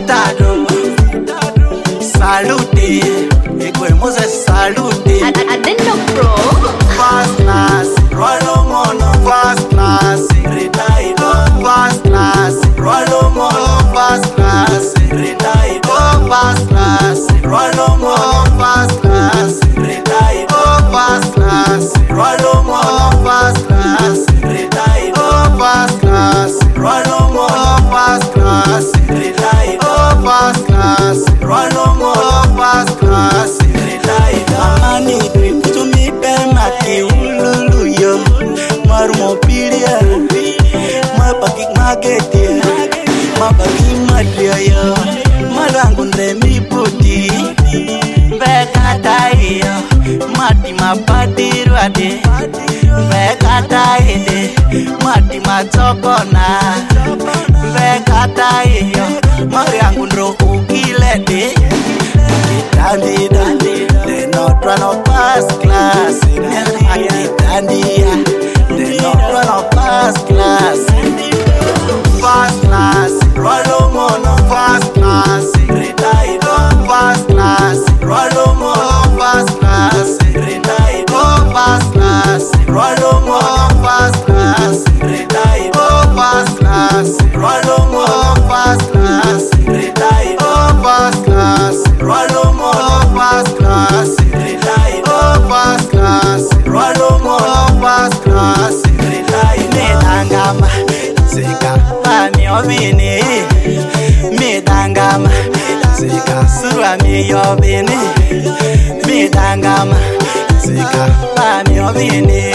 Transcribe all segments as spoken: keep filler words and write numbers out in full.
citadro. Salute, equemos a salute. I, I, I didn't know, bro. First class, Rolo Mono. First class, retired. First class, Rolo Mono. First class, retired. First class, Rolo Mono. First class, retired. First class, Rolo Mono. First class, retired. First class, Rolo Mono. First class, retired. First class, Rolo Mono. First class, retired. Amani to me maki ululu yo marmo pilia mapaki mageti mapaki madria yo marangu ndemi puti bekata yo mati mapadiru ade bekata ide mati matokona bekata yo marangu ndro ukilede dandi dandi they not run of first class Dandia, they not run of first class. First class, Rolo Mono. First class, retired. First class, Rolo Mono. First class, retired. First class, Rolo Mono. First class, retired. First class, Rolo Mono. First class, retired. First class, Rolo Mono. First class, retired. First class, Rolo Mono. First class, retired. Medangama, sika pani obini. Medangama, sika surwa mi obini. Medangama, sika pani obini.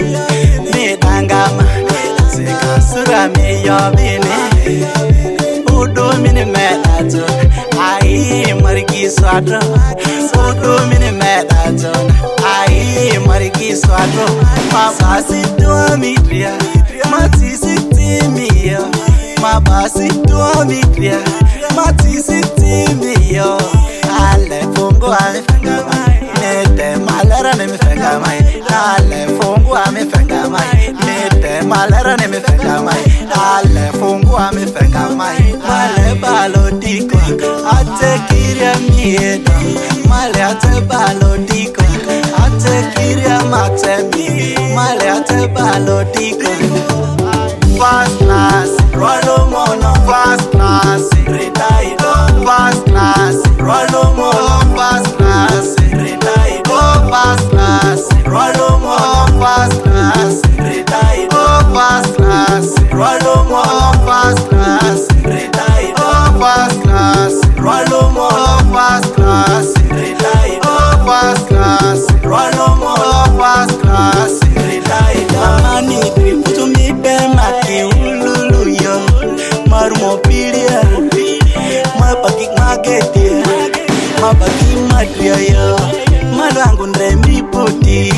Medangama, sika surwa mi obini. Udo mini medato, ai mariki swadro. Udo mini medato, ai mariki swadro. Mabasi to mitria, matisi timio. Mabasi to mitria, matisi timio. Ale fungo ale fenga mai, nete malera ne me fenga mai. Ale fungo ame fenga mai, nete malera ne me fenga mai. Ale fungo ame fenga mai. Male balodiko, ate kiria miedo. Male ate balodiko, ate kiria matemi. Male ate balodiko. First class, Rolo Mono. First class, retired. First class, Rolo Mono. First class, retired. First class, Rolo Mono. First class, retired. First class, Rolo Mono. First class, retired. First class, Rolo Mono. First class, retired. First class, Rolo Mono. First class, retired. Amani to me maki ululu yo marmo pilia mapaki mageti mapaki madria yo marangu ndemi puti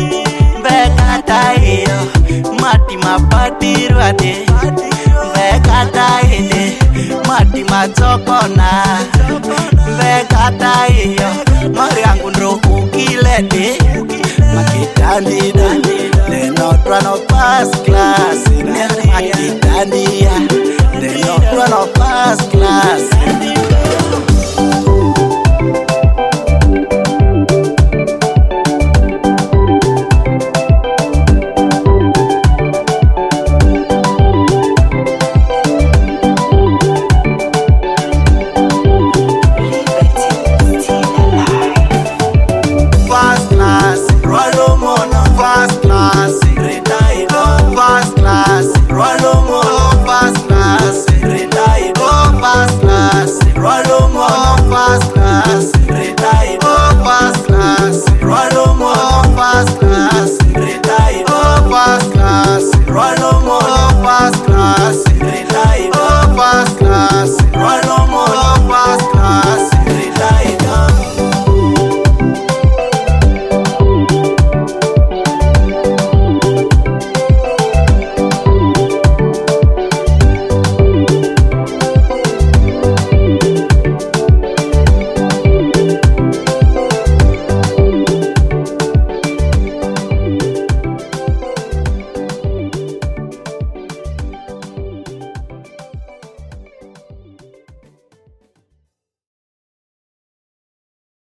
bekata yo mati mapadiru ade bekata ide mati matokona bekata yo marangu ndro ukilede makitandi dandi they not run of first class. Makitandi they not run of first class.